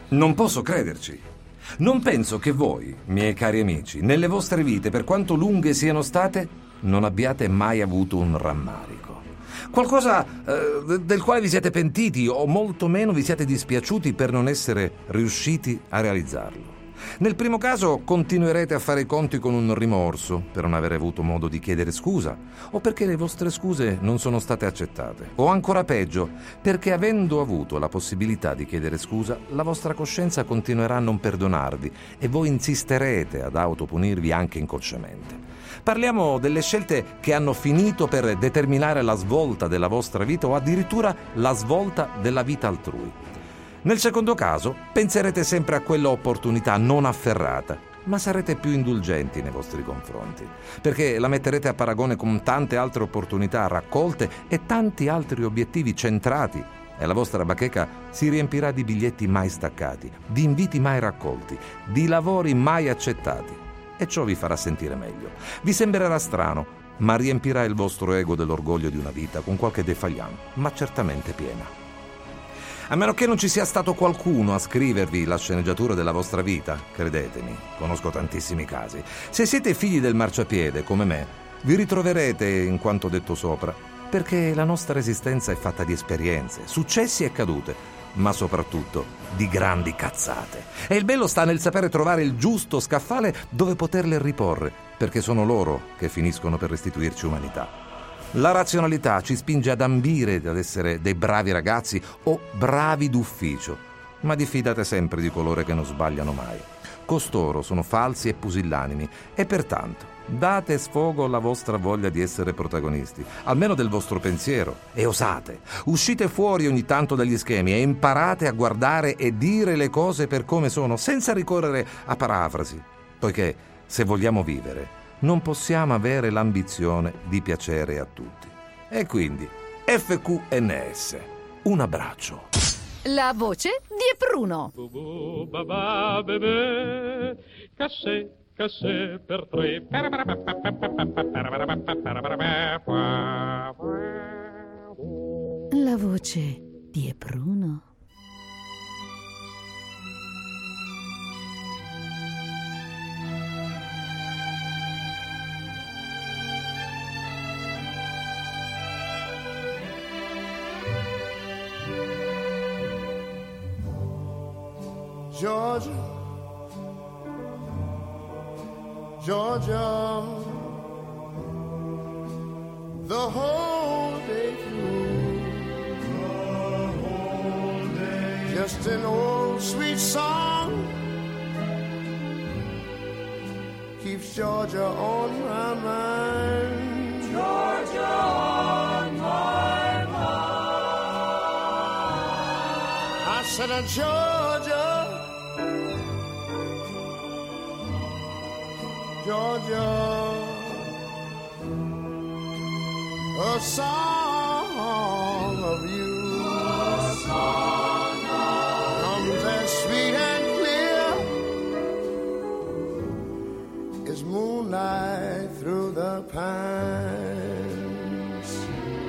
Non posso crederci. Non penso che voi, miei cari amici, nelle vostre vite, per quanto lunghe siano state, non abbiate mai avuto un rammarico. Qualcosa del quale vi siete pentiti o molto meno vi siete dispiaciuti per non essere riusciti a realizzarlo. Nel primo caso continuerete a fare i conti con un rimorso per non aver avuto modo di chiedere scusa o perché le vostre scuse non sono state accettate o ancora peggio perché avendo avuto la possibilità di chiedere scusa la vostra coscienza continuerà a non perdonarvi e voi insisterete ad autopunirvi anche inconsciamente. Parliamo delle scelte che hanno finito per determinare la svolta della vostra vita o addirittura la svolta della vita altrui. Nel secondo caso penserete sempre a quella opportunità non afferrata, ma sarete più indulgenti nei vostri confronti, perché la metterete a paragone con tante altre opportunità raccolte e tanti altri obiettivi centrati e la vostra bacheca si riempirà di biglietti mai staccati, di inviti mai raccolti, di lavori mai accettati. E ciò vi farà sentire meglio. Vi sembrerà strano, ma riempirà il vostro ego dell'orgoglio di una vita con qualche défaillant, ma certamente piena. A meno che non ci sia stato qualcuno a scrivervi la sceneggiatura della vostra vita, credetemi, conosco tantissimi casi. Se siete figli del marciapiede, come me, vi ritroverete in quanto detto sopra, perché la nostra esistenza è fatta di esperienze, successi e cadute, ma soprattutto di grandi cazzate. E il bello sta nel sapere trovare il giusto scaffale dove poterle riporre, perché sono loro che finiscono per restituirci umanità. La razionalità ci spinge ad ambire ad essere dei bravi ragazzi o bravi d'ufficio, ma diffidate sempre di coloro che non sbagliano mai. Costoro sono falsi e pusillanimi e pertanto date sfogo alla vostra voglia di essere protagonisti, almeno del vostro pensiero, e osate. Uscite fuori ogni tanto dagli schemi e imparate a guardare e dire le cose per come sono, senza ricorrere a parafrasi, poiché se vogliamo vivere non possiamo avere l'ambizione di piacere a tutti. E quindi, FQNS, un abbraccio. La voce di Epruno. Cassè per tre. La voce di Epruno. Georgia, Georgia, the whole day through, just an old sweet song keeps Georgia on my mind. Georgia on my mind. I said, Georgia, Georgia, a song of you, a song comes as sweet and clear as moonlight through the pines.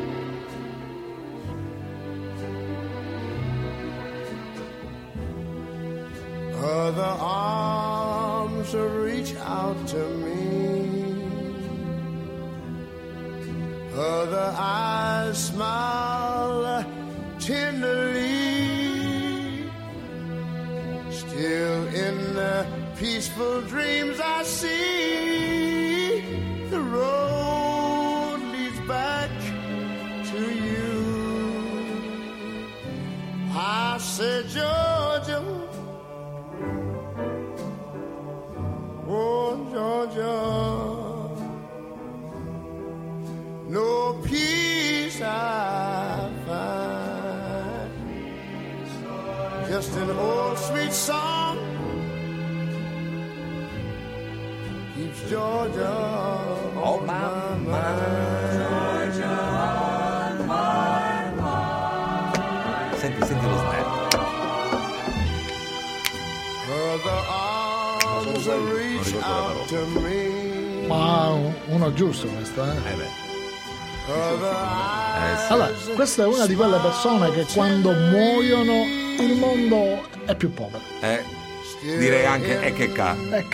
Other arms reach out to me, other eyes smile tenderly. Still in the peaceful dreams I see, the road leads back to you. I said, Georgia, oh, Georgia, no peace I find, just an old sweet song keeps Georgia on my mind. Georgia on my mind. Senti lo snap. Other arms reach out to me. Ma uno giusto questo, beh. Other eyes Allora, questa è una di quelle persone che quando muoiono il mondo è più povero. Direi anche che ca.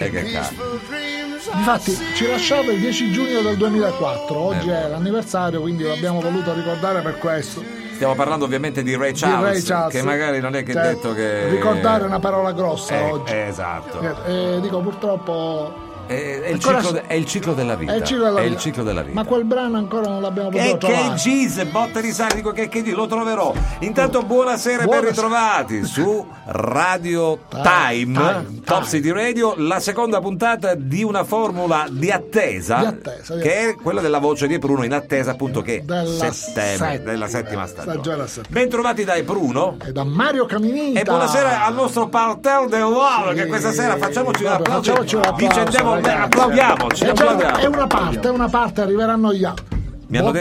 Infatti ci lasciate il 10 giugno del 2004, oggi è l'anniversario, quindi l'abbiamo voluto ricordare per questo. Stiamo parlando ovviamente di Ray Charles, che magari non è che detto che... Ricordare è una parola grossa oggi. Esatto. Dico purtroppo... È il ciclo della vita. È il ciclo della vita. Ma quel brano ancora non l'abbiamo potuto trovare. Che Giz, botte di sale, dico che lo troverò. Intanto buonasera e ben ritrovati su Radio Time, Top City Radio, la seconda puntata di una formula di attesa, che è quella della voce di Pruno, in attesa appunto che settembre, della settima stagione. Ben trovati da Pruno e da Mario Caminita. E buonasera al nostro Parterre del Wall, che questa sera facciamoci un applauso. Applaudiamoci. È una parte, arriveranno gli altri. Mi hanno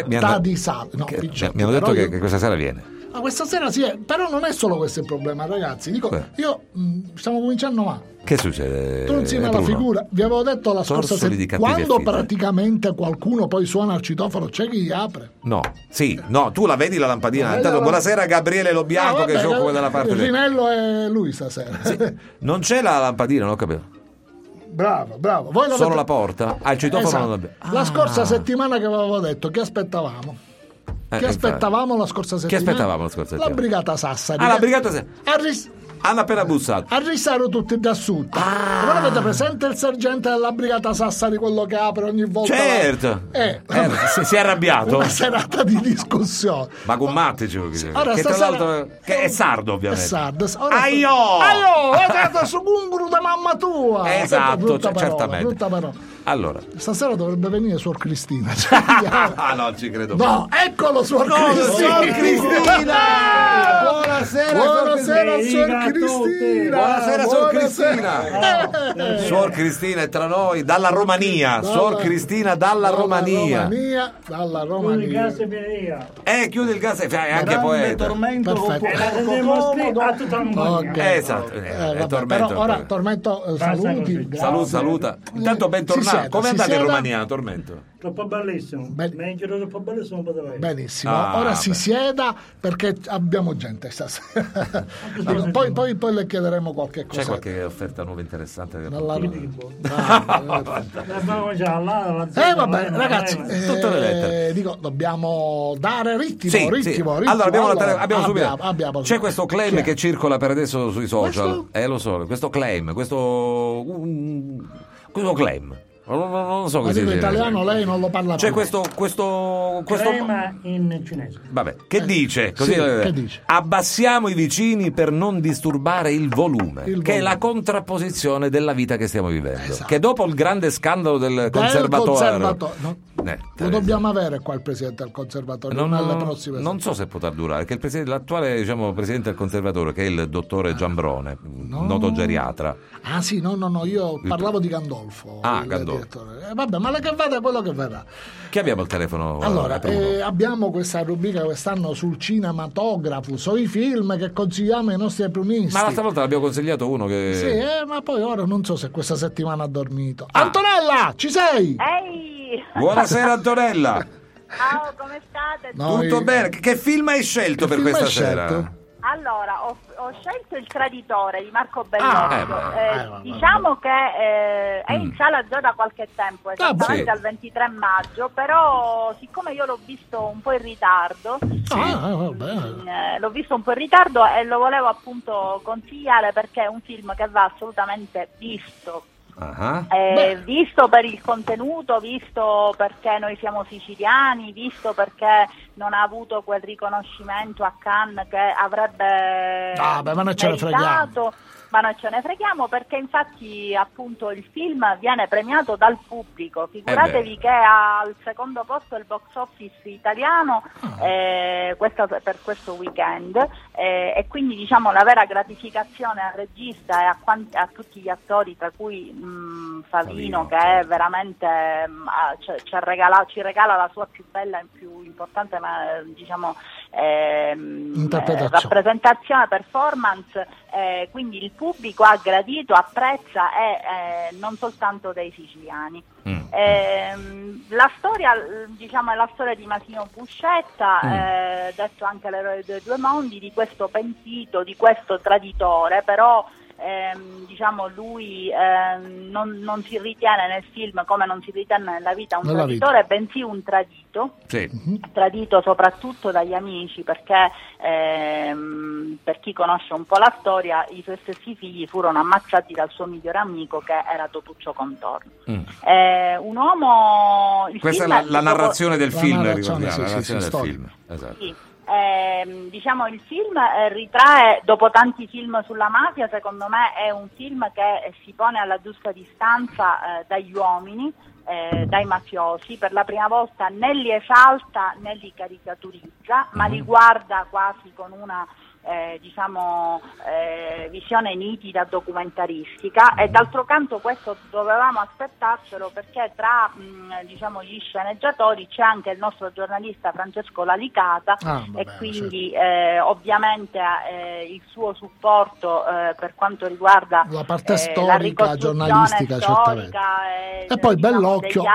detto che questa sera viene. Ma questa sera sì, però non è solo questo il problema, ragazzi. Dico, stiamo cominciando male. Che succede? Tu insieme alla figura, vi avevo detto la scorsa settimana, quando praticamente qualcuno poi suona al citofono, c'è chi apre. No, tu la vedi la lampadina. Intanto, buonasera Gabriele Lo Bianco, che si occupa della parte. Il Rinello è lui stasera. Sì. Non c'è la lampadina, non ho capito. Bravo. Voi solo la porta? Il citofono non l'abbiamo. La scorsa settimana che avevo detto, che aspettavamo? Che aspettavamo la scorsa settimana? La Brigata Sassari. La Brigata Sassari. Hanno appena bussato. Arrestarono tutti da sud. Non avete presente il sergente della Brigata Sassari, quello che apre ogni volta? Certo. Si è arrabbiato. Una serata di discussione. Ma con Matti, che tra l'altro è sardo, ovviamente. È sardo. Aio! È su Gunguru da mamma tua. Esatto, certamente. Brutta parola. Allora, stasera dovrebbe venire Suor Cristina. Non ci credo. No, eccolo Suor Cristina. Suor Cristina! Buonasera Suor Cristina. Buonasera Suor Cristina. Suor Cristina è tra noi dalla Romania. Suor Cristina dalla Romania. Dalla Romania. Chiude il gas e anche poeta. Tormento. Esatto. Però ora Tormento saluta. Intanto bentornato. Come andate in Romania, Tormento? Troppo bellissimo. Troppo bellissimo. Benissimo. Ora si sieda perché abbiamo gente stasera. Poi le chiederemo qualche cosa. C'è qualche offerta nuova interessante? Vabbè, ragazzi, tutte le lettere. Dico, dobbiamo dare ritmo. Allora abbiamo subito. C'è questo claim che circola per adesso sui social. Lo so, questo claim, questo claim. Non so cosa in italiano lei non lo parla più. C'è questo crema in cinese. Vabbè, che dice? Così, che dice? Abbassiamo i vicini per non disturbare il volume, che è la contrapposizione della vita che stiamo vivendo. Esatto. Che dopo il grande scandalo del conservatorio. Lo dobbiamo avere qua il presidente del conservatorio nelle prossime non so se potrà durare, che l'attuale presidente del conservatorio, che è il dottore Giambrone, noto geriatra. Io parlavo di Gandolfo. Gandolfo. Vabbè, ma che vada quello che verrà. Che abbiamo il telefono? Allora, abbiamo questa rubrica quest'anno sul cinematografo, sui film che consigliamo ai nostri prunisti. Ma l'altra volta l'abbiamo consigliato uno che... Sì, ma poi ora non so se questa settimana ha dormito. Antonella, ci sei? Ehi! Buonasera Antonella! Ciao, come state? Tutto bene? Che film hai scelto per questa sera? Allora, ho scelto Il Traditore di Marco Bellocchio. Diciamo che è in sala già da qualche tempo, esattamente dal 23 maggio, però siccome io l'ho visto un po' in ritardo, e lo volevo appunto consigliare perché è un film che va assolutamente visto. Visto per il contenuto, visto perché noi siamo siciliani, visto perché non ha avuto quel riconoscimento a Cannes che avrebbe ma non ce ne freghiamo. Ma noi ce ne freghiamo perché infatti appunto il film viene premiato dal pubblico. Figuratevi che ha al secondo posto il box office italiano per questo weekend e quindi diciamo la vera gratificazione al regista e a tutti gli attori, tra cui Favino, che è veramente ci regala la sua più bella e più importante rappresentazione, performance, quindi il pubblico ha gradito, apprezza e non soltanto dei siciliani. La storia, diciamo, è la storia di Masino Buscetta, detto anche l'eroe dei due mondi, di questo pentito, di questo traditore, però diciamo lui non si ritiene nel film, come non si ritiene nella vita, un traditore, bensì un tradito, tradito soprattutto dagli amici, perché per chi conosce un po' la storia, i suoi stessi figli furono ammazzati dal suo migliore amico, che era Totuccio Contorno. Un uomo... Questa è la narrazione del film, ricordiamo, la narrazione del film. Esatto. Sì. Diciamo il film ritrae, dopo tanti film sulla mafia, secondo me è un film che si pone alla giusta distanza dagli uomini, dai mafiosi. Per la prima volta né li esalta né li caricaturizza, ma li guarda quasi con una visione nitida, documentaristica, e d'altro canto questo dovevamo aspettarcelo, perché tra gli sceneggiatori c'è anche il nostro giornalista Francesco Lalicata, quindi ovviamente il suo supporto per quanto riguarda la parte storica, giornalistica, e poi Bellocchio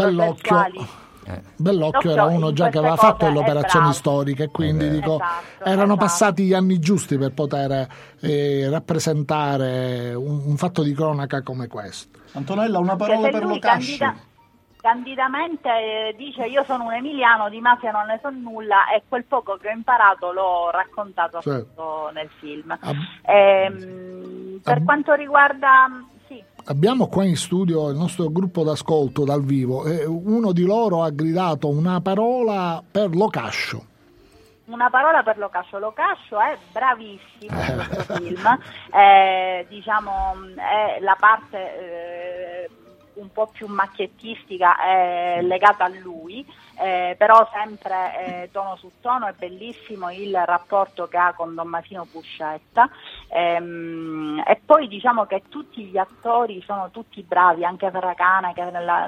era uno già che aveva fatto le operazioni storiche, quindi erano passati gli anni giusti per poter rappresentare un fatto di cronaca come questo. Antonella, una parola per Locascio. Candidamente dice: io sono un emiliano, di mafia non ne so nulla, e quel poco che ho imparato l'ho raccontato appunto nel film. Per quanto riguarda... Abbiamo qua in studio il nostro gruppo d'ascolto dal vivo, e uno di loro ha gridato una parola per Locascio. Una parola per Locascio. Locascio è bravissimo in questo film, è la parte un po' più macchiettistica è legata a lui, però sempre tono su tono. È bellissimo il rapporto che ha con Don Masino Buscetta, e poi diciamo che tutti gli attori sono tutti bravi, anche Ferracana, che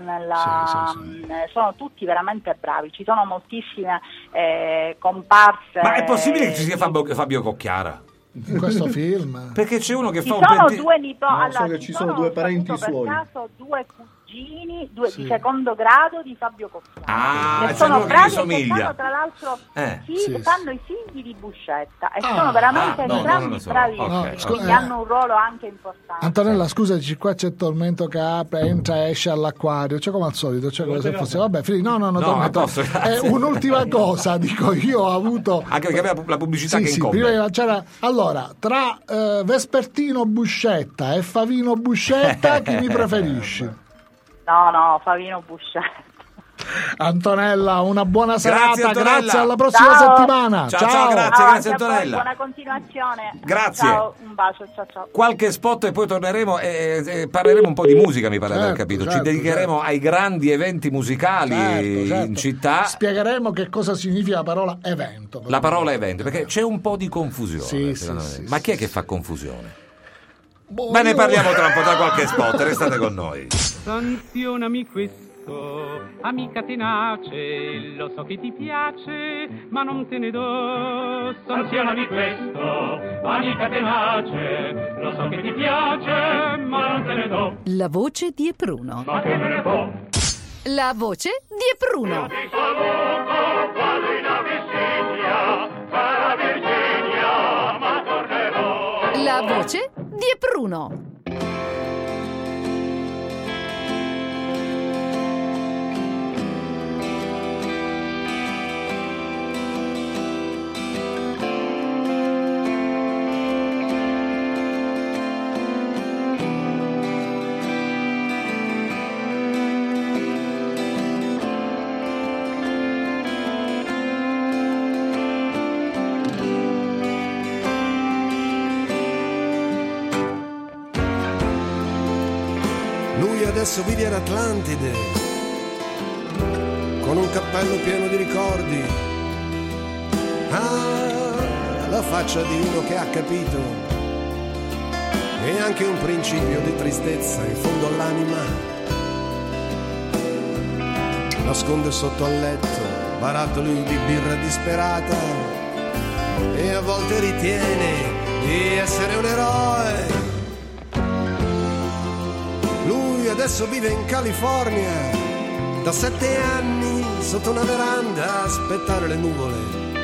sono tutti veramente bravi. Ci sono moltissime comparse. Ma è possibile che ci sia Fabio Cocchiara in questo film? Perché c'è uno che fa un pentito. Due nipoti, so che ci sono due parenti suoi. Per caso due cugini di secondo grado di Fabio Cocchiara. Sono bravi, che somiglia. Tra l'altro fanno i figli di Buscetta e sono veramente entrambi bravissimi, hanno un ruolo anche importante. Antonella, scusaci, qua c'è Tormento che apre, entra e esce all'acquario, c'è come al solito, come se fosse Tormento. Un'ultima cosa, dico, io ho avuto anche perché aveva la pubblicità che incombe. Prima c'era, allora, tra Vespertino Buscetta e Favino Buscetta, chi mi preferisci? No, Favino Buscetta. Antonella, una buona serata, grazie, alla prossima settimana. Ciao, grazie Antonella. Buona continuazione. Grazie. Ciao, un bacio, ciao. Qualche spot e poi torneremo e parleremo un po' di musica, mi pare di aver capito. Ci dedicheremo ai grandi eventi musicali in città. Spiegheremo che cosa significa la parola evento. La parola evento, perché c'è un po' di confusione. Ma chi è che fa confusione? Ma ne parliamo tra un po', tra qualche spot, restate con noi. Sanzionami questo, amica tenace, lo so che ti piace, ma non te ne do. Sanzionami questo, amica tenace, lo so che ti piace, ma non te ne do. La voce di Epruno. Ma che me ne può? La voce di Epruno. Ti saluto, vado in Abissinia, cara Virginia, ma tornerò. La voce di Epruno. Adesso vive ad Atlantide, con un cappello pieno di ricordi. La faccia di uno che ha capito, e anche un principio di tristezza in fondo all'anima. Nasconde sotto al letto barattoli di birra disperata, e a volte ritiene di essere un eroe. Lui adesso vive in California, da 7 anni sotto una veranda a aspettare le nuvole.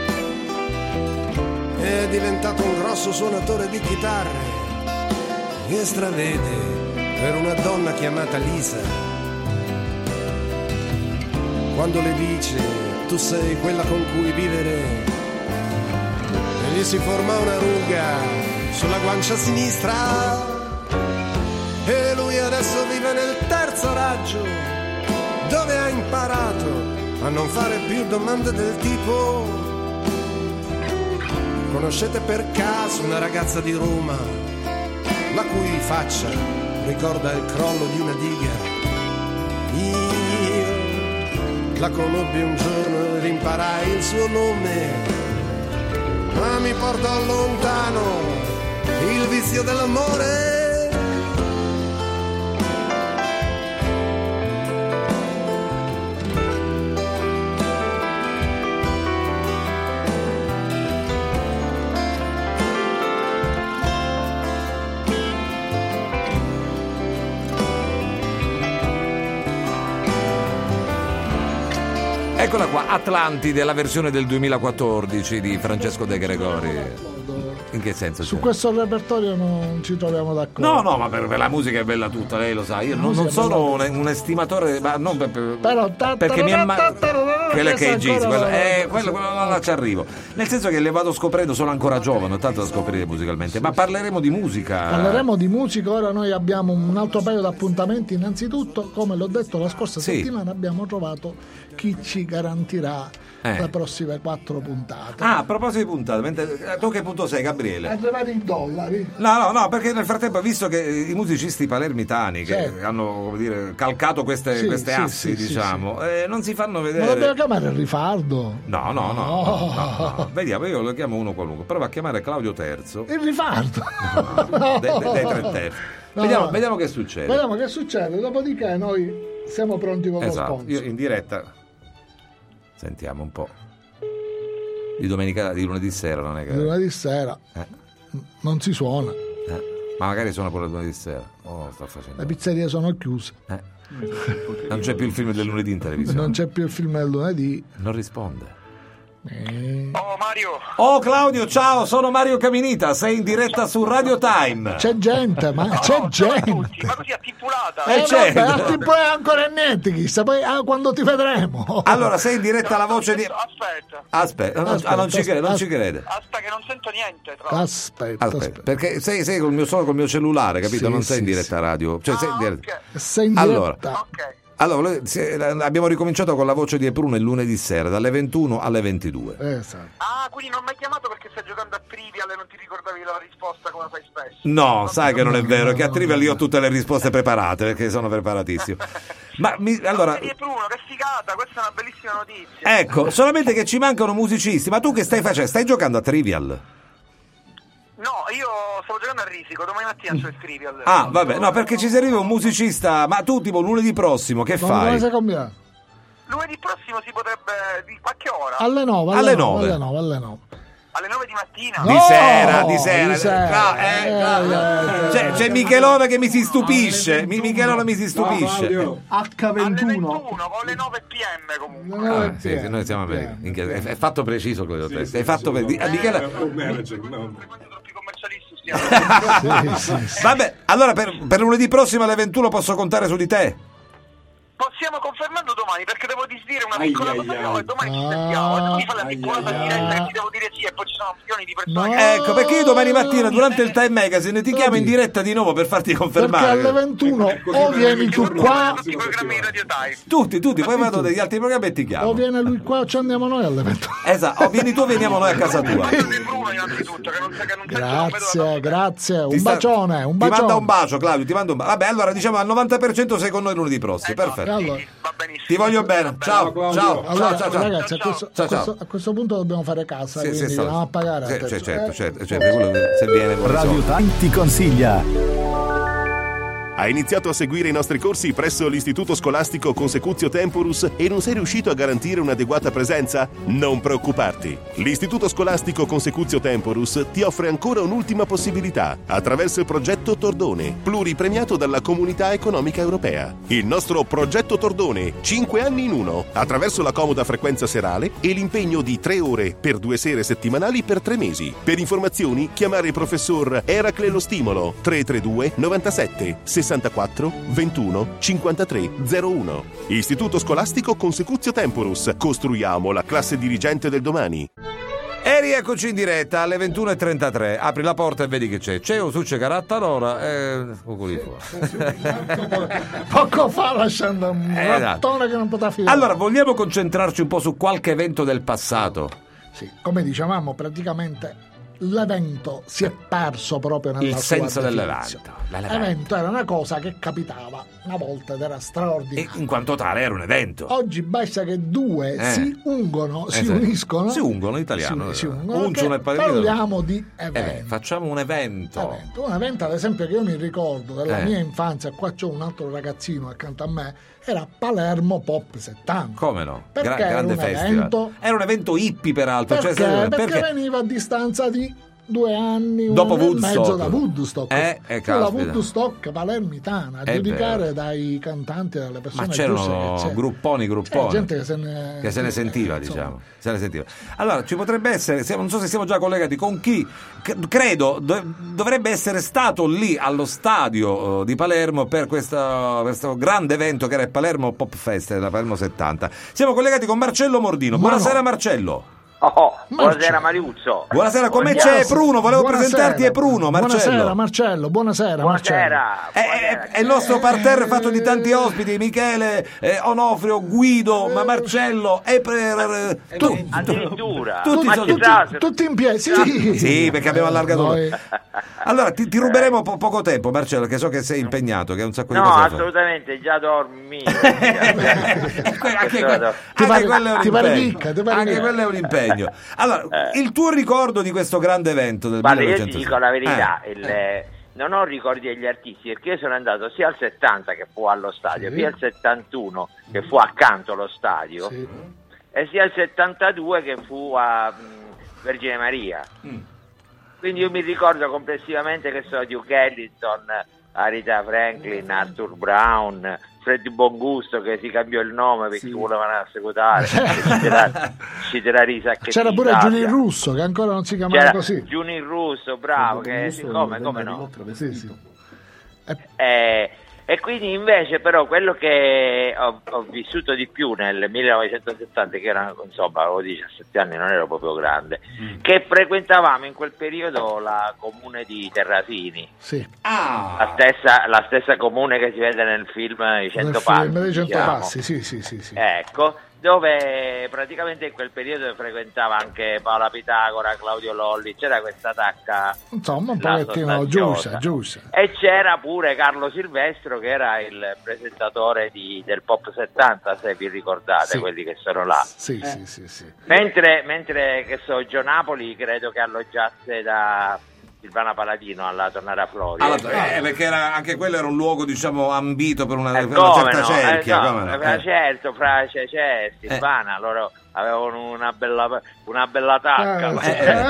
È diventato un grosso suonatore di chitarre e stravede per una donna chiamata Lisa. Quando le dice tu sei quella con cui vivere, e gli si forma una ruga sulla guancia sinistra. E lui adesso vive nel terzo raggio, dove ha imparato a non fare più domande del tipo: conoscete per caso una ragazza di Roma la cui faccia ricorda il crollo di una diga? Io la conobbi un giorno ed imparai il suo nome, ma mi portò lontano il vizio dell'amore. Eccola qua, Atlantide, la versione del 2014 di Francesco De Gregori. In che senso? Su questo repertorio non ci troviamo d'accordo. No, ma per la musica è bella tutta, lei lo sa. Io non sono un estimatore, ma non perché mi quella che è Gigi, quello là ci arrivo. Nel senso che le vado scoprendo, sono ancora giovane, tanto da scoprire musicalmente. Ma parleremo di musica. Parleremo di musica, ora noi abbiamo un altro paio di appuntamenti. Innanzitutto, come l'ho detto la scorsa settimana, abbiamo trovato chi ci garantirà le prossime 4 puntate. Ah, a proposito di puntate, tu che punto sei, Gabriele? Arrivare in dollari. No, perché nel frattempo ho visto che i musicisti palermitani che hanno, come dire, calcato queste assi, diciamo, non si fanno vedere. Ma dobbiamo chiamare il Rifardo? No. Vediamo, io lo chiamo uno qualunque. Prova a chiamare Claudio Terzo. Il Rifardo? Dei 3 terzi. Vediamo che succede. Vediamo che succede, dopodiché noi siamo pronti con lo sponsor. Io in diretta. Sentiamo un po'. Di lunedì sera, non è che. Di lunedì sera. Non si suona. Ma magari suona pure lunedì sera. Sta facendo. Le pizzerie sono chiuse. Non c'è più il film del lunedì in televisione. Non c'è più il film del lunedì. Non risponde. Oh Mario. Oh Claudio, ciao, sono Mario Caminita, sei in diretta su Radio Time. C'è gente, ma c'è gente. Ma così attipulata. Attipulata ancora niente, chissà, poi quando ti vedremo. Allora, sei in diretta alla voce di. Aspetta. Non ci crede. Aspetta che non sento niente. Aspetta. Perché sei solo col mio cellulare, capito? Non sei in diretta radio. Cioè sei in diretta. Sei in diretta. Allora. Ok. Allora, abbiamo ricominciato con la voce di Epruno il lunedì sera, dalle 21 alle 22. Esatto. Ah, quindi non mi hai chiamato perché stai giocando a Trivial e non ti ricordavi la risposta come fai spesso? No, sai che non è vero, che a Trivial io ho tutte le risposte preparate, perché sono preparatissimo. Ma allora... Epruno, che figata, questa è una bellissima notizia. Ecco, solamente che ci mancano musicisti, ma tu che stai facendo? Stai giocando a Trivial? No, io stavo giocando a Risico, domani mattina c'è il Trivial. Ah, vabbè, no, perché ci serve un musicista, ma tu tipo lunedì prossimo che fai? Come sei combinato? Lunedì prossimo si potrebbe... A che ora? Alle 9. Alle 9 di mattina? Di sera. C'è Michelone che mi si stupisce. Michelone mi si stupisce. H21 con le 9 PM comunque. Sì, noi siamo bene. È fatto preciso quello. È fatto Michele. Vabbè, allora per lunedì prossimo alle 21 posso contare su di te? Possiamo confermarlo domani, perché devo disdire una piccola cosa e domani ci sentiamo. E tu mi fai la piccola diretta che ti devo dire sì, e poi ci sono milioni di persone. Ecco, perché io domani mattina durante il Time Magazine ti chiamo in diretta di nuovo per farti confermare. Perché alle 21 o vieni tu qua, tutti i programmi di Radio Time. Tutti, poi vado degli altri programmi e ti chiamo. O viene lui qua o ci andiamo noi alle 21. Esatto, o vieni tu o veniamo noi a casa tua. Grazie. Un bacione. Ti manda un bacio, Claudio, ti mando un bacio. Vabbè, allora diciamo al 90% sei con noi lunedì prossimo. Perfetto. Allora. Va benissimo. Ti voglio bene. Ciao. Allora, ciao. Ragazzi, a questo punto dobbiamo fare casa, quindi andiamo a pagare. Certo, quello se viene Radio Time ti consiglia Hai iniziato a seguire i nostri corsi presso l'Istituto Scolastico Consecutio Temporus e non sei riuscito a garantire un'adeguata presenza? Non preoccuparti. L'Istituto Scolastico Consecutio Temporus ti offre ancora un'ultima possibilità attraverso il progetto Tordone, pluripremiato dalla Comunità Economica Europea. Il nostro progetto Tordone, 5 anni in uno, attraverso la comoda frequenza serale e l'impegno di 3 ore per 2 sere settimanali per 3 mesi. Per informazioni chiamare il professor Eracle Lo Stimolo 332 97 64 21 53 01. Istituto Scolastico Consecutio Temporus. Costruiamo la classe dirigente del domani. E rieccoci in diretta alle 21:33. Apri la porta e vedi che c'è un succe carattarora e poco di fuori. Poco fa lasciando un rattone che non poteva fidare. Allora, vogliamo concentrarci un po' su qualche evento del passato? Sì, come dicevamo, praticamente l'evento si è perso proprio nella il sua senso definizione. L'evento era una cosa che capitava una volta ed era straordinario. E in quanto tale era un evento. Oggi basta che due si ungono, si uniscono. Si ungono in italiano. Si ungono, parliamo di evento. Facciamo un evento. Un evento, ad esempio, che io mi ricordo della mia infanzia, qua c'è un altro ragazzino accanto a me, era Palermo Pop 70. Come no? Perché grande era un festival. evento. Era un evento hippie, peraltro. Perché veniva a distanza di 2 anni, dopo un anno e mezzo da Woodstock. La caspita. Woodstock palermitana, a giudicare dai cantanti e dalle persone. Ma c'erano grupponi. C'era gente che se ne sentiva, diciamo. Se ne sentiva. Allora, ci potrebbe essere, non so se siamo già collegati con chi, credo dovrebbe essere stato lì allo stadio di Palermo per questo grande evento che era il Palermo Pop Fest della Palermo 70. Siamo collegati con Marcello Mordino. Buonasera Marcello. Buonasera Mariuzzo. Buonasera, come c'è Pruno? Volevo presentarti e Pruno, Marcello. Buonasera Marcello, buonasera. È il nostro parterre fatto di tanti ospiti, Michele, Onofrio, Guido, ma Marcello e addirittura tutti in piedi. Sì, perché abbiamo allargato. Allora ti ruberemo poco tempo, Marcello, che so che sei impegnato, che è un sacco di cose. No, assolutamente, già dormi. Anche quello è un impegno. Allora, il tuo ricordo di questo grande evento del 1900? Io ti dico la verità, non ho ricordi degli artisti, perché io sono andato sia al 70 che fu allo stadio, sia al 71 che fu accanto allo stadio, e sia al 72 che fu a Vergine Maria. Quindi io mi ricordo complessivamente che sono Duke Ellington, Aretha Franklin, Arthur Brown, Freddy Bongusto, che si cambiò il nome perché volevano assecutare, ci c'era risa, che c'era pure Giuni Russo, che ancora non si chiamava così. Giuni Russo, bravo, che come no. E quindi invece però quello che ho vissuto di più nel 1970, che era, insomma, avevo 17 anni, non ero proprio grande, che frequentavamo in quel periodo la comune di Terrasini, la stessa comune che si vede nel film I 100 Passi, sì. Ecco, dove praticamente in quel periodo frequentava anche Paola Pitagora, Claudio Lolli, c'era questa tacca, insomma, un pochettino giusta. E c'era pure Carlo Silvestro, che era il presentatore del Pop 70, se vi ricordate, quelli che sono là. Sì. Mentre che so, Gio Napoli credo che alloggiasse da Silvana Paladino alla Tornara Flori. Perché anche quello era un luogo, diciamo, ambito per una certa cerchia. Certo, fra Cecè e Silvana, loro avevano una bella tacca.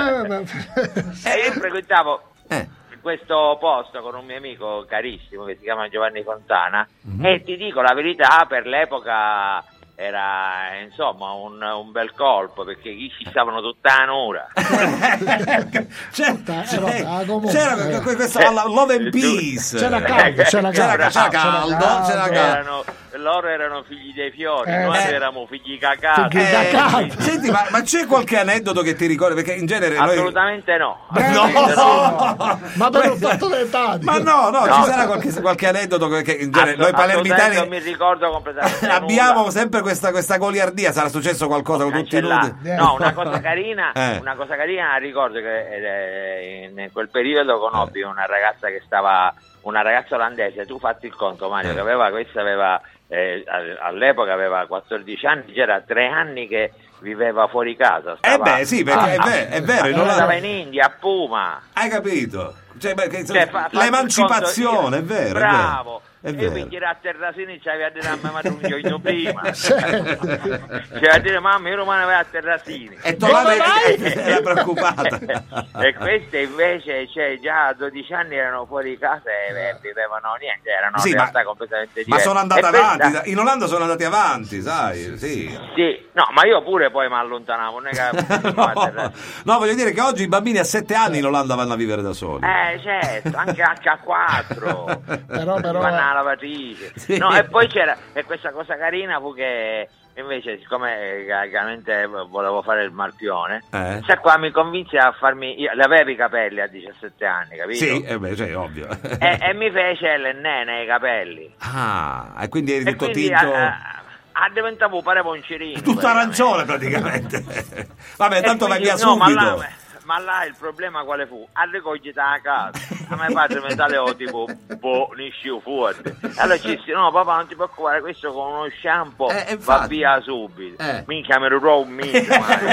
E io frequentavo questo posto con un mio amico carissimo che si chiama Giovanni Fontana, e ti dico la verità, per l'epoca era, insomma, un bel colpo, perché chi ci stavano tutta la nura. C'era questa love and peace. C'era caldo. Loro erano figli dei fiori, noi eravamo figli cacati. Senti, ma c'è qualche aneddoto che ti ricordi? Perché in genere assolutamente no. Ma per un fatto d'età. Ma no, ci sarà qualche aneddoto che in genere noi palermitani non mi ricordo completamente. Abbiamo sempre questa goliardia. Sarà successo qualcosa con tutti nudi? No, una cosa carina, ricordo che in quel periodo conobbi una ragazza una ragazza olandese. Tu fatti il conto, Mario, che all'epoca aveva 14 anni, c'era 3 anni che viveva fuori casa. Perché è vero. Andava in India, a Puma. Hai capito? l'emancipazione, è vero. Bravo. È io mi tiro a Terrasini, c'aveva a dire a mamma un gioino prima. C'aveva a dire mamma, io romano vai a Terrasini. E tua mamma era preoccupata. E queste invece, già a 12 anni erano fuori casa e vivevano niente, erano in realtà completamente diverse. Ma sono andate avanti, in Olanda sono andati avanti, sai, sì. Sì, no, ma io pure poi mi allontanavo, non è che no, voglio dire che oggi i bambini a 7 anni in Olanda vanno a vivere da soli. Certo, anche a 4. però vanno alla lavatrice. Sì. No, e poi c'era, e questa cosa carina fu che invece, siccome chiaramente volevo fare il marpione, sai, qua mi convinse a farmi, io avevo i capelli a 17 anni, capito? Sì, cioè, ovvio. e mi fece le nene i capelli. E quindi eri tutto tinto. Diventavo pare poncerino. Tutto arancione praticamente. Vabbè, tanto vai via subito. Ma là il problema quale fu? A ricogliere a casa. A mio padre mi saleva tipo ne uscivo fuori. Allora ci disse: no papà, non ti preoccupare, questo con uno shampoo va via subito. Minchia, mi ero un mese.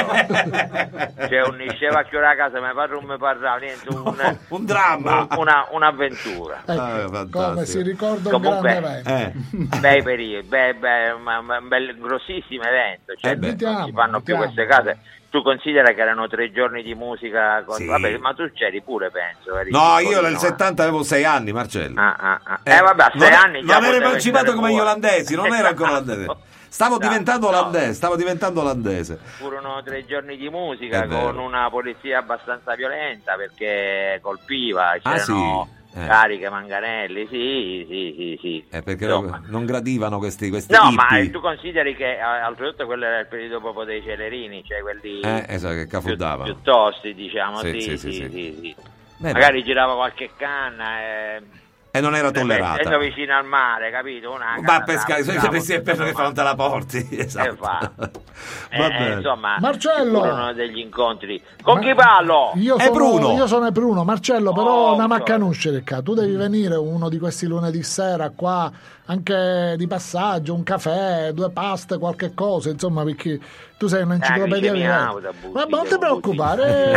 Cioè non usciva a chiudere a casa, mio padre non mi parlava niente. Un dramma. Un'avventura. Come si ricorda un grande evento. Bei periodi, un bel grossissimo evento. Cioè, non si fanno più queste case. Tu considera che erano 3 giorni di musica sì. Vabbè, ma tu c'eri pure, penso. No, io nel 70 avevo 6 anni, Marcello. Vabbè, a 6 anni già non ero emancipato come gli olandesi, non era ancora olandese. Stavo diventando olandese. Furono 3 giorni di musica con una polizia abbastanza violenta perché colpiva, c'erano cariche, manganelli, sì. Perché non gradivano questi no, hippie. Ma tu consideri che oltretutto quello era il periodo proprio dei celerini, cioè quelli che cafuddavano. Più tosti, diciamo, sì. Magari girava qualche canna e non era tollerata. Essendo vicino al mare, capito? Ma pescare, si è penso che non te la porti. Esatto. Insomma, Marcello, furono degli incontri. Con chi parlo? Io sono Bruno. Marcello, però una maccanusce, tu devi venire uno di questi lunedì sera qua, anche di passaggio, un caffè, 2 paste, qualche cosa, insomma, perché tu sei un'enciclopedia vivente. Ma non ti preoccupare,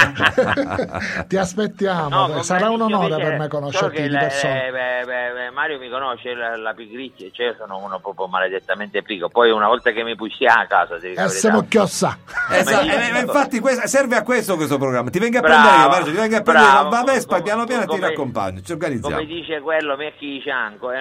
ti aspettiamo, sarà un onore per me conoscerti di persona. Mario mi conosce la pigrizia, cioè io sono uno proprio maledettamente pigro, poi una volta che mi pussi a casa siamo chiossa. Infatti serve a questo programma, ti venga a prendere io, Marcio, ti venga a prendere io, va Vespa piano piano e ti raccompagno, ci organizziamo. Come dice quello, metti di cianco.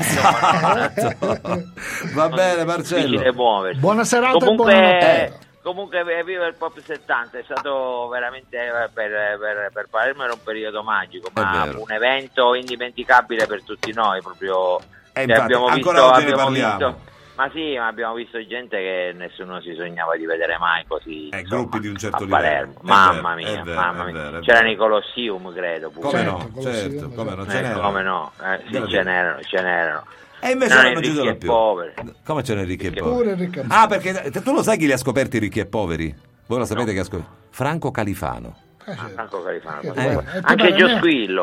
Va bene, Marcello, buona serata. Comunque Viva il Pop 70 è stato veramente per Palermo era un periodo magico, ma un evento indimenticabile per tutti noi, proprio abbiamo visto, ma abbiamo visto gente che nessuno si sognava di vedere mai così, gruppi di un certo livello. Mamma mia. C'erano i Colosseum, credo pure. Come no, certo, come no, ce n'erano. E invece non ci sono più. Come c'erano i ricchi e poveri? Perché tu lo sai chi li ha scoperti i ricchi e poveri? Voi lo sapete che ha scoperto? Franco Califano. Franco Califano. Anche Giosquillo.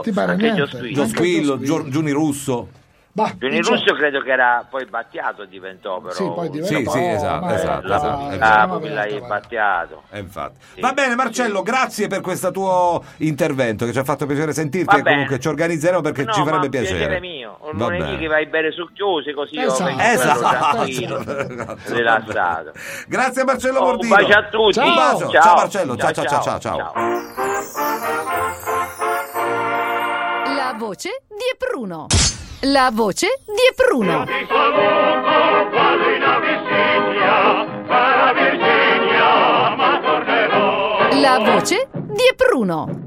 Giuni Russo. Giuni Russo credo che era poi Battiato, diventò però. Sì, poi diventò. Esatto. L'hai Battiato. Infatti. Sì. Va bene, Marcello, grazie per questo tuo intervento che ci ha fatto piacere sentirti e comunque ci organizzeremo perché ci farebbe piacere. Mio. Un lunedì che vai bere succhiusi così esatto. Rilassato. Grazie Marcello Mordino. Un bacio a tutti. Un bacio. Ciao Marcello. Ciao. La voce di Epruno. La voce di Epruno. Ti saluto quando in Abissinia, cara Virginia, ma tornerò. La voce di Epruno.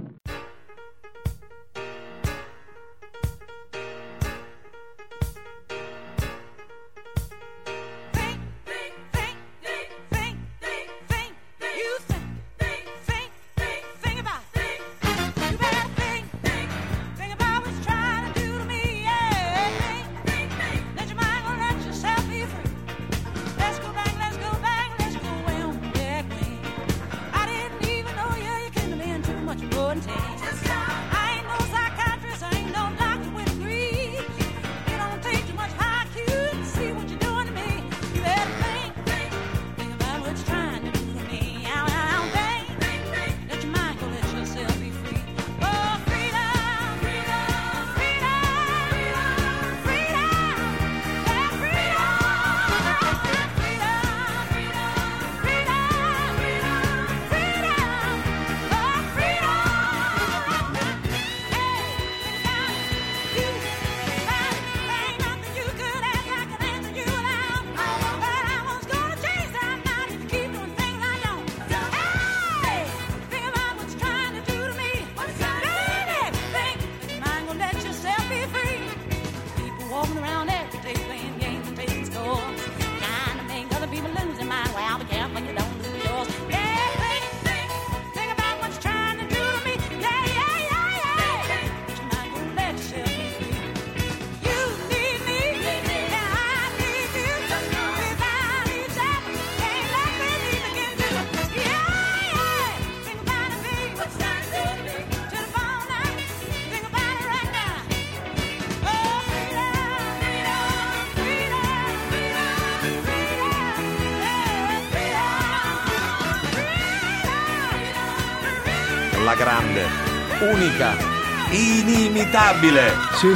alla grande, unica, inimitabile. Sì.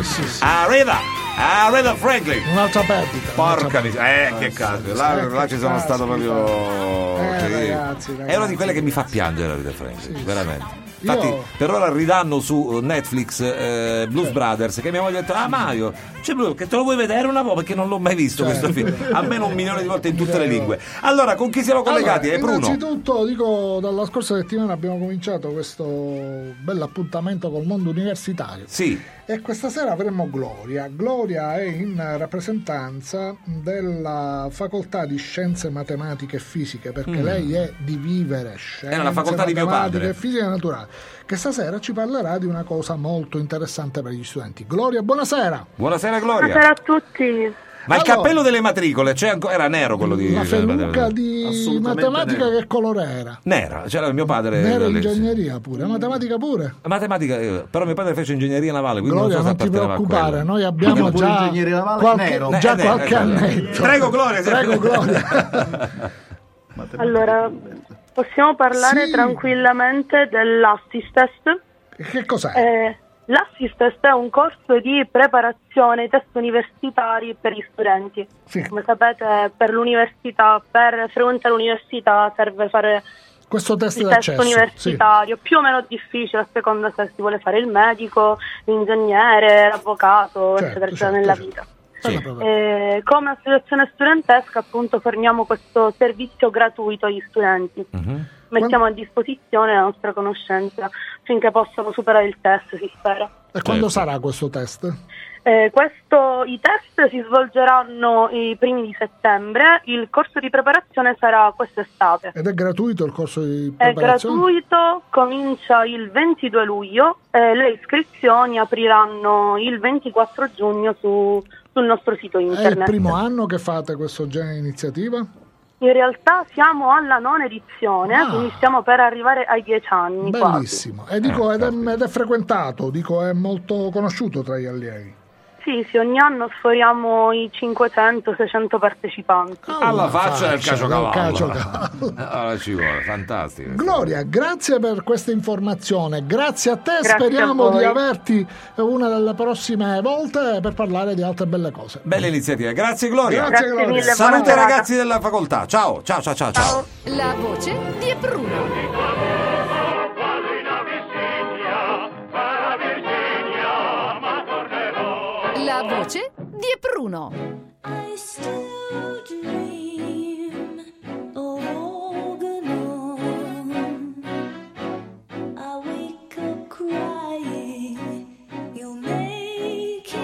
Aretha Franklin. Un'altra perdita. Porca miseria, che caso. Là ci sono stato proprio. Sì. Ragazzi. È una di quelle che mi fa piangere Aretha Franklin, Sì. veramente. Infatti, per ora ridanno su Netflix Blues Brothers, che mia moglie ha detto: Mario, che te lo vuoi vedere una volta? Perché non l'ho mai visto questo film, almeno 1 milione di volte in tutte le lingue. Allora, con chi siamo collegati? È Bruno. Innanzitutto, dico, dalla scorsa settimana abbiamo cominciato questo bell'appuntamento col mondo universitario. Sì. E questa sera avremo Gloria. Gloria è in rappresentanza della facoltà di scienze matematiche e fisiche, perché lei è di vivere scienze Era la facoltà di mio padre. e fisica naturale, che stasera ci parlerà di una cosa molto interessante per gli studenti. Gloria, buonasera. Buonasera Gloria. Buonasera a tutti. Ma il cappello delle matricole era nero quello di La feluca di matematica nero. che colore era? Nera, c'era mio padre. Nera ingegneria pure, matematica pure. Matematica, però mio padre fece ingegneria navale, quindi Gloria, non so se non ti apparteneva a preoccupare, quello. noi abbiamo Pure già ingegneria navale qualche annetto. Prego Gloria. Prego Gloria. Allora, possiamo parlare Sì. tranquillamente dell'Assist Test? Che cos'è? L'Assist Test è un corso di preparazione ai test universitari per gli studenti. Sì. Come sapete, per l'università, per frequentare l'università serve fare Questo test il test d'accesso. universitario, più o meno difficile a seconda se si vuole fare il medico, l'ingegnere, l'avvocato, eccetera, eccetera, nella vita. Sì. Come associazione studentesca, appunto, forniamo questo servizio gratuito agli studenti. Mettiamo a disposizione la nostra conoscenza finché possano superare il test, si spera. E quando sarà questo test? I test si svolgeranno i primi di settembre, il corso di preparazione sarà quest'estate. Ed è gratuito il corso di È preparazione? gratuito, comincia il 22 luglio e le iscrizioni apriranno il 24 giugno sul nostro sito È il internet. primo anno che fate questo genere di iniziativa? In realtà siamo alla 9ª edizione, quindi stiamo per arrivare ai 10 anni. Bellissimo. E dico, ed è frequentato, dico, è molto conosciuto tra gli allievi. Sì, ogni anno sforiamo i 500-600 partecipanti. Alla faccia del caciocavallo. caciocavallo. Allora ci vuole, fantastico. Gloria, grazie per questa informazione, grazie a te, Grazie speriamo a voi. di averti una delle prossime volte per parlare di altre belle cose. Bella iniziativa, grazie Gloria. Grazie, Gloria. mille, Saluta i buona serata. ragazzi della facoltà. Ciao. La voce di Bruno. La voce di Bruno. I still dream of Organon. I wake up crying. You're making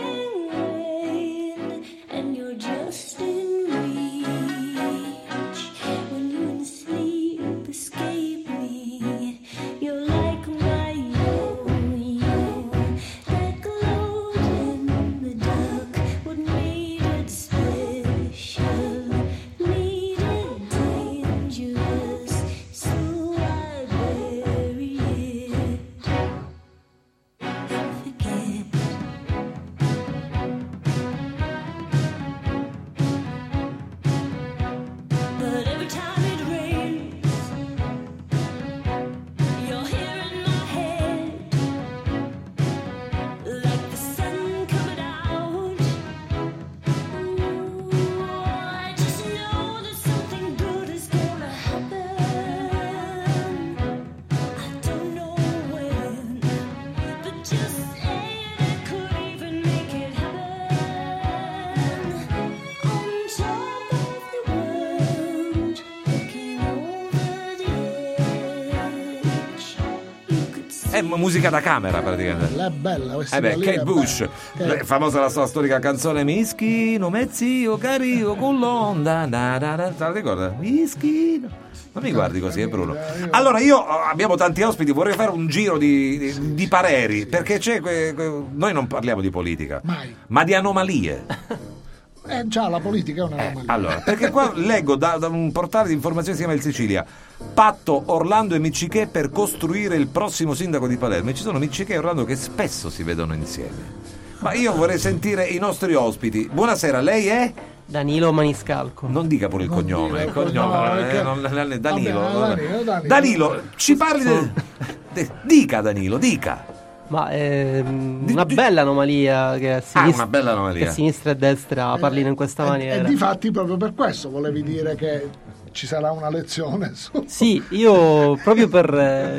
rain, and you're just in reach. When you in sleep escape me, you're like my yo-yo that glowed in the dark. What made it special? Made it dangerous, so I bury it. Forget. But every time it rains, you're here in my head, like the sun coming out. Ooh, I just know that something good is gonna happen. I don't know when, but just saying it could even make it happen. On top of the world, looking over the edge, you could see. È musica da camera praticamente. È bella questa Kate Bush, famosa la sua storica canzone Mischino, mezzio, cario, con l'onda, te la ricorda? Mischino. Non mi guardi così, Bruno. Allora abbiamo tanti ospiti, vorrei fare un giro di pareri, perché noi non parliamo di politica, Mai. ma di anomalie. Già la politica è una Allora, perché qua leggo da un portale di informazioni che si chiama Il Sicilia: patto Orlando e Miccichè per costruire il prossimo sindaco di Palermo. E ci sono Miccichè e Orlando che spesso si vedono insieme. Ma io vorrei sentire i nostri ospiti. Buonasera, lei è? Danilo Maniscalco. Non dica pure il cognome. dica Il cognome, no, perché- Danilo. Vabbè, Danilo, ci parli Dica, Danilo, dica. Ma è una bella anomalia che a sinistra, una bella anomalia. che a sinistra e destra parlino in questa maniera. E difatti proprio per questo volevi dire che ci sarà una lezione su... Sì, io proprio per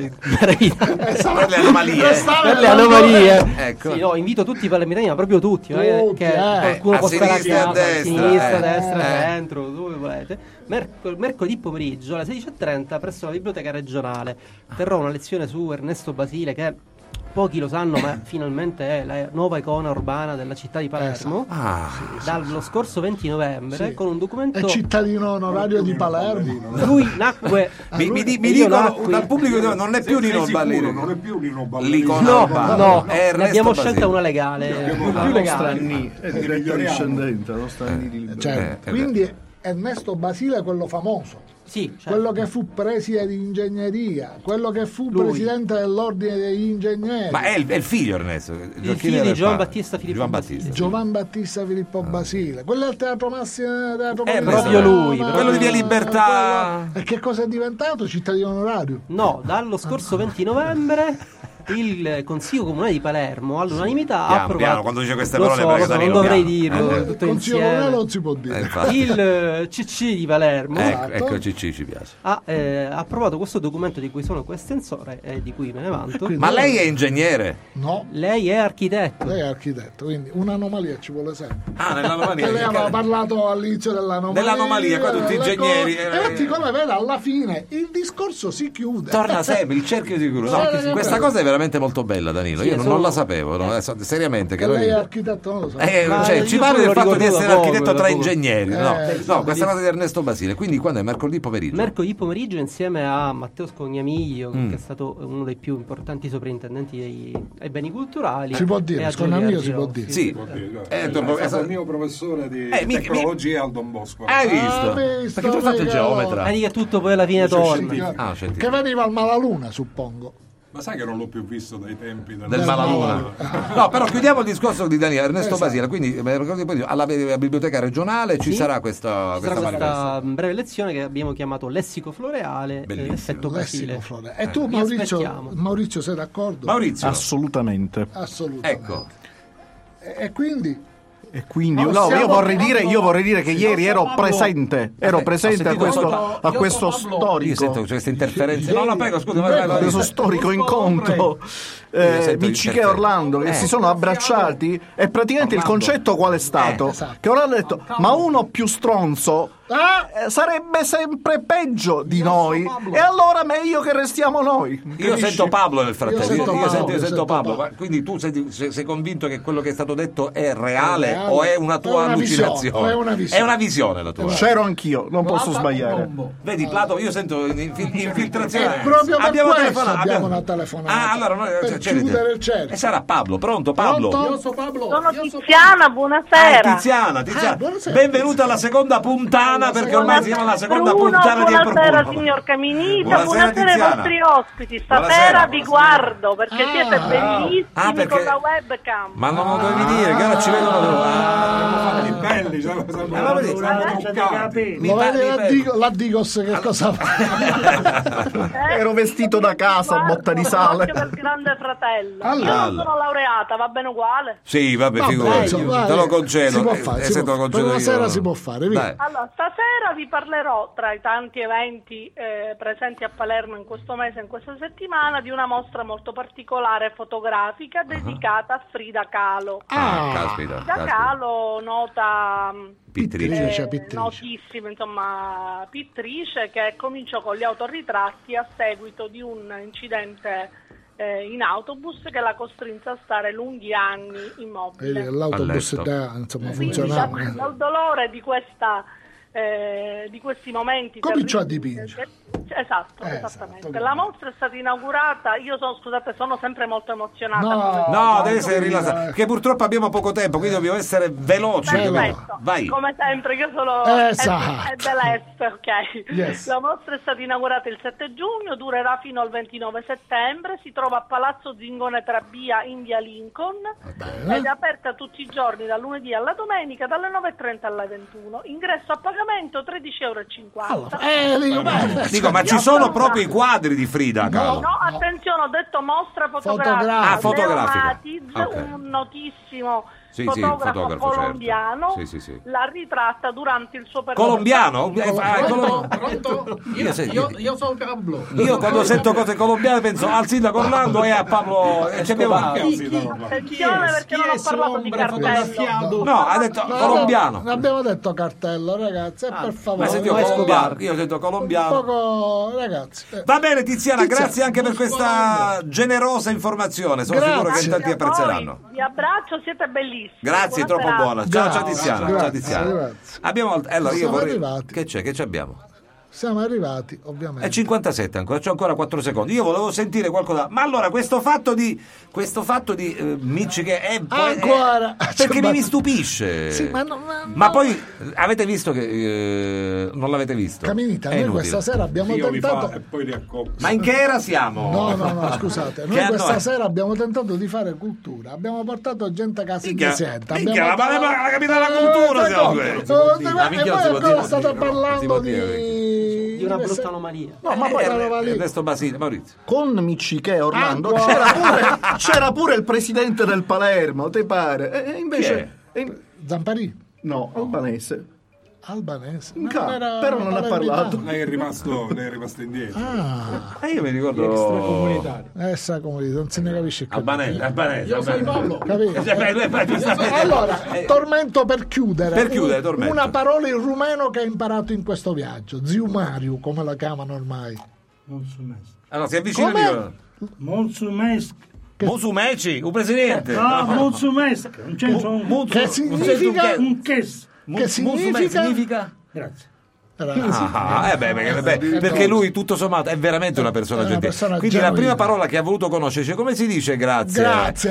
evitare Per le anomalie. per le anomalie. Ecco. Sì, no, invito tutti i palermitani, ma proprio tutti, non è Tutti, che qualcuno a può stare a sinistra e a casa, destra, sinistra, destra, eh. centro, dove volete. Mercoledì pomeriggio alle 16:30 presso la biblioteca regionale terrò una lezione su Ernesto Basile, che pochi lo sanno, ma finalmente è la nuova icona urbana della città di Palermo. Dallo scorso 20 novembre Sì. con un documento. È cittadino onorario di Palermo. Lui nacque. Mi dicono dal pubblico che non è più Nino Ballerino. Non è più Nino Ballerino. L'icona No, è Ernesto ne abbiamo Basile. scelta una legale. Più legale. È diretto discendente, non sta di libero. Cioè, quindi Ernesto Basile, quello famoso. Sì, certo. Quello che fu preside di ingegneria, quello che fu Lui. presidente dell'ordine degli ingegneri. Ma è il figlio Ernesto. Il figlio di Giovan Battista Filippo Basile. Giovan Battista Filippo Basile, quello del Teatro Massimo. proprio lui, quello di Via Libertà. E che cosa è diventato? Cittadino onorario? No, dallo scorso 20 novembre il Consiglio Comunale di Palermo all'unanimità ha Piano, approvato. piano, quando dice queste Lo parole so, perché lo so, non Danilo dovrei piano. dirlo tutto Consiglio comunale insieme. non si può dire. Infatti. Il CC di Palermo Ecco, CC ci piace. ha approvato questo documento di cui sono coestensore e di cui me ne vanto. Ma lei è ingegnere? No, Lei è architetto. lei è architetto, quindi un'anomalia ci vuole sempre. Nell'anomalia. Perché lei aveva parlato all'inizio dell'anomalia. Dell'anomalia, qua tutti delle ingegneri, cose. E infatti, come vede, alla fine il discorso si chiude. Torna sempre il cerchio di Guru. No, questa cosa è veramente molto bella, Danilo. Sì, Io non la sapevo, no? Seriamente. Che Che lei è noi... architetto, non lo so. cioè, ci io parli pure del lo fatto di ricordo essere da poco, architetto da tra poco. ingegneri. No, sì, questa cosa di Ernesto Basile. Quindi quando è mercoledì pomeriggio? Mercoledì pomeriggio insieme a Matteo Scognamiglio, che è stato uno dei più importanti sovrintendenti ai beni culturali. Si può e dire, a Scognamiglio Giulia si può Girolfi. dire. Sì. È stato il mio professore di tecnologia al Don Bosco. Hai visto? visto, Perché tu hai fatto il mica geometra. Vedi che tutto poi alla fine torna. Ah, senti. Che veniva al Malaluna, suppongo. Ma sai che non l'ho più visto dai tempi Del Malaluna. No, però chiudiamo il discorso di Danilo. Ernesto Esatto. Basile, quindi alla biblioteca regionale ci Sì. sarà questa Sarà manifestazione. questa breve lezione che abbiamo chiamato lessico floreale effetto Basile. Lessico Flore. E tu, Vi aspettiamo. Maurizio, sei d'accordo? Maurizio. Assolutamente. Assolutamente. Ecco. E quindi? E quindi No, no, siamo- io vorrei dire che ieri ero presente Ho a sentito questo Io storico. sento queste interferenze. No, prego, scusa, vai. Questo storico incontro sento di Ciche e Orlando che si sono abbracciati e praticamente il concetto qual è stato? esatto. Che Orlando ha detto ma uno più stronzo sarebbe sempre peggio di noi e allora meglio che restiamo noi. Io Capisci? sento Pablo nel frattempo. Io sento Io sento Pablo. Pablo. Ma quindi tu sei convinto che quello che è stato detto è reale o è una tua È una allucinazione? visione, è una visione. È una visione la tua. C'ero anch'io, non posso sbagliare. Vedi, Plato, io sento infiltrazione. E proprio per Abbiamo questo telefonato. abbiamo una telefonata. Allora noi per chiudere il cerchio. E sarà Pablo, pronto Pablo? Pronto? Io sono Pablo. Sono Tiziana, buonasera. Tiziana. buonasera. Benvenuta alla seconda puntana, perché ormai siamo alla seconda Bruno, puntana di buonasera Bruno. signor Caminita, Buonasera, buonasera ai Tiziana. vostri ospiti. Stasera Buonasera. vi guardo perché siete bellissimi perché- con la webcam. Ma non lo dovevi dire, che ora ci vedono I belli, siamo truccati. Lo vedi la Digos che cosa fa? Ero vestito da casa a botta di sale. Anche per il grande fratello. Allora. Io non sono laureata, va bene uguale. Sì, vabbè, Vabbè, figurati. insomma, Te lo concedo. si può fare, se si te può lo fare. concedo Per una io. sera si può fare, via. Dai. Allora, stasera vi parlerò, tra i tanti eventi presenti a Palermo in questo mese, in questa settimana, di una mostra molto particolare fotografica dedicata a Frida Kahlo. Caspita. Frida Kahlo, nota Pittrice. notissima, insomma, pittrice, che cominciò con gli autoritratti a seguito di un incidente in autobus che la costrinse a stare lunghi anni immobile. L'autobus insomma funzionava. Dal dolore di questa di questi momenti Cominciò a terribili dipingere. si Esatto, esattamente. La mostra è stata inaugurata, io sono sempre molto emozionata. No, deve essere rilassata, che purtroppo abbiamo poco tempo, quindi dobbiamo essere veloci. Perfetto. Vai. Come sempre, io sono Esatto. è dell'Est, ok. Yes. La mostra è stata inaugurata il 7 giugno, durerà fino al 29 settembre, si trova a Palazzo Zingone Trabia in via Lincoln ed è aperta tutti i giorni dal lunedì alla domenica dalle 9:30 alle 21. Ingresso a pagamento €13,50. Dico, ma ci sono proprio i quadri di Frida, caro? No, attenzione, ho detto mostra fotografica. Ah, fotografica. Leo Matiz, Ok. un notissimo Sì, fotografo certo. colombiano, Sì. l'ha ritratta durante il suo percorso. Colombiano? Pronto? Io sono Cablo. Io quando sento cose colombiane penso al sindaco Orlando e a Pablo Attenzione perché non ho parlato di cartello. No, ha detto colombiano. Non abbiamo detto cartello, ragazzi, per favore. Ma sentivo colombiano. Io sento colombiano. Un poco, ragazzi. Va bene Tiziana, grazie anche per questa generosa informazione. Sono sicuro che in tanti apprezzeranno. Vi abbraccio, siete bellissimi. Grazie, Buona troppo serata. buona. Ciao Grazie, Tiziana. grazie, Ciao Tiziana. grazie. Abbiamo allora io Siamo vorrei arrivati. Che c'è? Che ci abbiamo? Siamo arrivati, ovviamente. È 57 ancora, c'ho ancora 4 secondi. Io volevo sentire qualcosa. Ma allora questo fatto di Micci che è Ancora. perché mi stupisce. Sì, ma poi avete visto che non l'avete visto? Caminita, È noi inutile. questa sera abbiamo tentato. E poi riaccoppo. Ma in che era siamo? No, scusate. Noi Che anno questa è? sera abbiamo tentato di fare cultura. Abbiamo portato gente a casa Minchia, di sienta. minchia, ma la capitale della cultura siamo qui. E poi ancora state Si parlando può dire, Di una brutta anomalia. No, ma poi Ernesto Basile, Maurizio. con Miccichè Orlando Ancora. c'era pure il presidente del Palermo, te pare? E invece Zampari? no, albanese. Albanese. Però non ha parlato. Lei è rimasto indietro. Io mi ricordo Extracomunità, non se ne capisce più. albanese. Io sono Pablo. Capito? Allora, Allora, tormento per chiudere. Per chiudere, tormento. Una parola in rumeno che hai imparato in questo viaggio. Ziumariu, come la chiamano ormai. Allora, si avvicina Come? Mulțumesc. Musumeci, un presidente. Da, mulțumesc. Un centro Che significa? un ches. Che significa? Grazie. Perché lui tutto sommato è veramente una persona gentile. persona Quindi la genuina. prima parola che ha voluto conoscere, come si dice grazie? Grazie.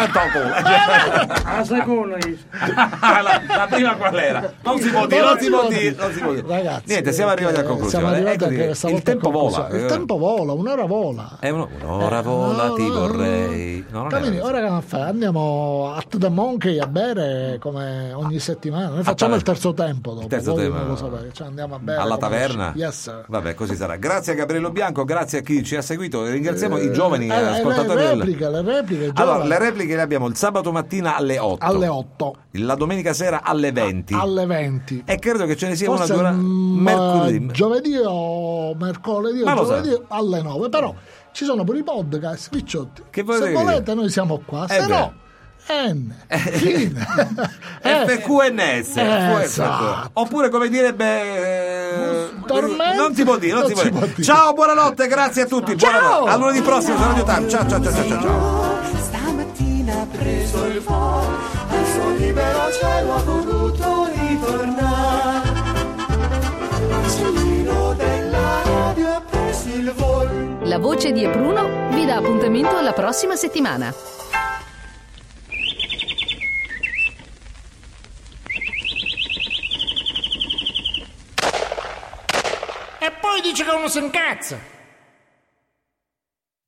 La seconda. La prima qual era? Non si può dire. Ragazzi, Niente, siamo arrivati a conclusione. Siamo arrivati Ecco, anche questa il volta a tempo vola. conclusione. Il tempo vola, un'ora vola. Un'ora vola, ti vorrei. No, non Camini, era. ora che andiamo a The Monkey a bere come ogni settimana. Noi facciamo il terzo tempo dopo. Il terzo voi tempo. non lo sapete, cioè andiamo a bere Alla come taverna? Yes, sir. Vabbè, così sarà. Grazie a Gabriello Bianco, grazie a chi ci ha seguito. Ringraziamo i giovani ascoltatori. Le repliche Allora, giovani. le repliche le abbiamo il sabato mattina alle 8. Alle 8. La domenica sera alle 20. Alle 20. E credo che ce ne sia Forse una mercoledì. giovedì o mercoledì o Ma lo giovedì alle 9. Però ci sono pure i podcast, picciotti. Che Se volete volete noi siamo qua. Se no, N. Fine. FQNS. Esatto. Oppure come direbbe Tormento. non si può dire, non si può dire. Ciao, buonanotte, grazie a tutti. Ciao. Buonanotte. A lunedì prossimo su Radio Time. Ciao. Stamattina ha preso il volo, al suo libero cielo ha voluto ritornare. Sull'ino della radio ha preso il volo. La voce di Epruno vi dà appuntamento alla prossima settimana. E poi dice che uno si incazza.